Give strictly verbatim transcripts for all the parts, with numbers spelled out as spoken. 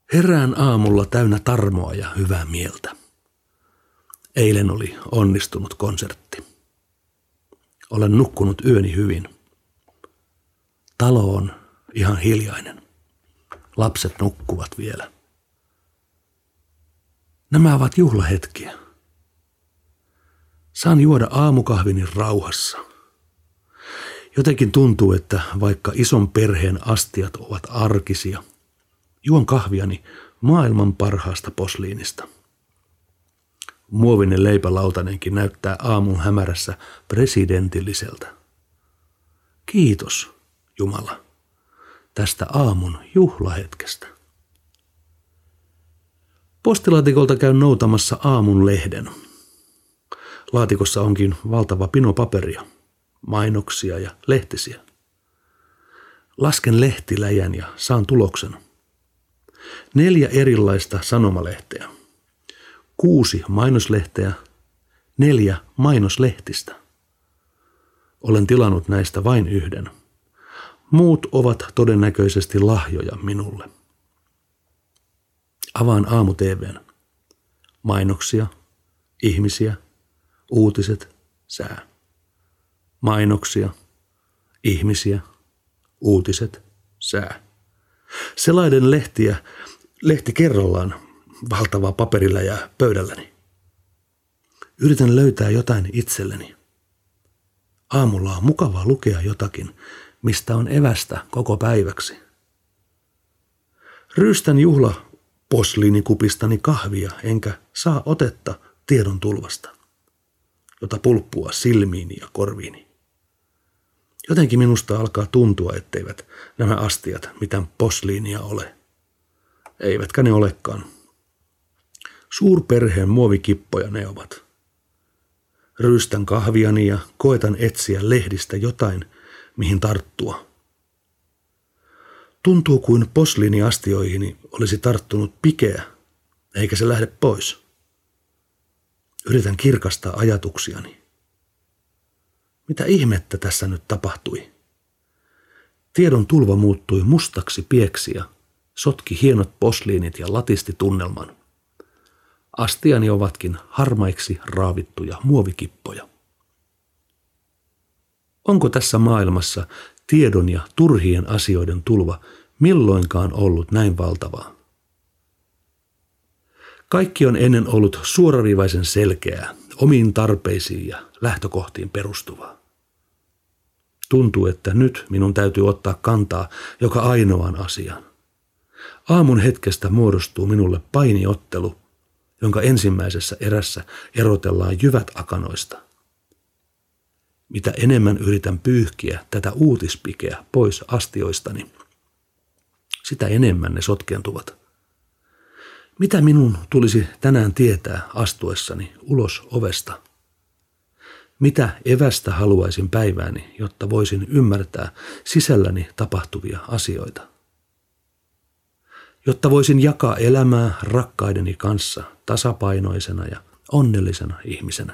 Herään aamulla täynnä tarmoa ja hyvää mieltä. Eilen oli onnistunut konsertti. Olen nukkunut yöni hyvin. Talo on ihan hiljainen. Lapset nukkuvat vielä. Nämä ovat juhlahetkiä. Saan juoda aamukahvini rauhassa. Jotenkin tuntuu, että vaikka ison perheen astiat ovat arkisia, juon kahviani maailman parhaasta posliinista. Muovinen leipälautanenkin näyttää aamun hämärässä presidentilliseltä. Kiitos, Jumala, tästä aamun juhlahetkestä. Postilaatikolta käyn noutamassa aamun lehden. Laatikossa onkin valtava pino paperia, mainoksia ja lehtisiä. Lasken lehtiläjän ja saan tuloksen. Neljä erilaista sanomalehteä. Kuusi mainoslehteä, neljä mainoslehtistä. Olen tilannut näistä vain yhden. Muut ovat todennäköisesti lahjoja minulle. Avaan aamu-T V:n. Mainoksia, ihmisiä, uutiset, sää. Mainoksia, ihmisiä, uutiset, sää. Selaiden lehtiä, lehti kerrallaan, valtavaa paperiläjää pöydälläni. Yritän löytää jotain itselleni. Aamulla on mukavaa lukea jotakin, mistä on evästä koko päiväksi. Ryystän juhlaposliinikupistani kahvia, enkä saa otetta tiedon tulvasta, jota pulppua silmiini ja korviini. Jotenkin minusta alkaa tuntua, etteivät nämä astiat mitään posliinia ole. Eivätkä ne olekaan. Suurperheen muovikippoja ne ovat. Ryystän kahviani ja koetan etsiä lehdistä jotain, mihin tarttua. Tuntuu kuin posliiniastioihini olisi tarttunut pikeä, eikä se lähde pois. Yritän kirkastaa ajatuksiani. Mitä ihmettä tässä nyt tapahtui? Tiedon tulva muuttui mustaksi pieksi ja sotki hienot posliinit ja latisti tunnelman. Astiani ovatkin harmaiksi raavittuja muovikippoja. Onko tässä maailmassa tiedon ja turhien asioiden tulva milloinkaan ollut näin valtavaa? Kaikki on ennen ollut suoraviivaisen selkeää, omiin tarpeisiin ja lähtökohtiin perustuvaa. Tuntuu, että nyt minun täytyy ottaa kantaa joka ainoaan asiaan. Aamun hetkestä muodostuu minulle painiottelu, jonka ensimmäisessä erässä erotellaan jyvät akanoista. Mitä enemmän yritän pyyhkiä tätä uutispikeä pois astioistani, sitä enemmän ne sotkentuvat. Mitä minun tulisi tänään tietää astuessani ulos ovesta? Mitä evästä haluaisin päivääni, jotta voisin ymmärtää sisälläni tapahtuvia asioita? Jotta voisin jakaa elämää rakkaideni kanssa tasapainoisena ja onnellisena ihmisenä.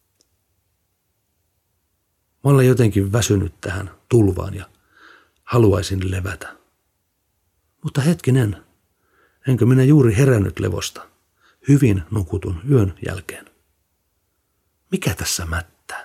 Mä olen jotenkin väsynyt tähän tulvaan ja haluaisin levätä. Mutta hetkinen, enkö minä juuri herännyt levosta, hyvin nukutun yön jälkeen? Mikä tässä mättää?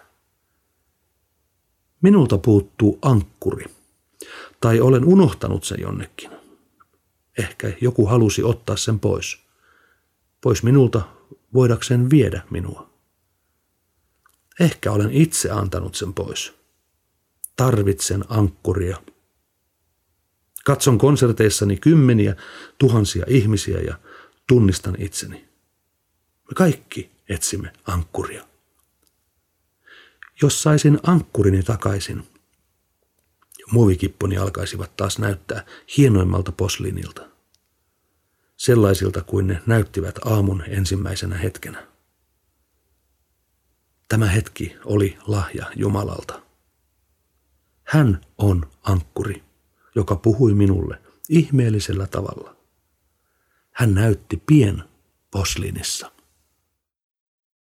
Minulta puuttuu ankkuri, tai olen unohtanut sen jonnekin. Ehkä joku halusi ottaa sen pois. Pois minulta voidakseen viedä minua. Ehkä olen itse antanut sen pois. Tarvitsen ankkuria. Katson konserteissani kymmeniä tuhansia ihmisiä ja tunnistan itseni. Me kaikki etsimme ankkuria. Jos saisin ankkurini takaisin, muovikipponi alkaisivat taas näyttää hienoimmalta posliinilta. Sellaisilta kuin ne näyttivät aamun ensimmäisenä hetkenä. Tämä hetki oli lahja Jumalalta. Hän on ankkuri, joka puhui minulle ihmeellisellä tavalla. Hän näytti pien posliinissa.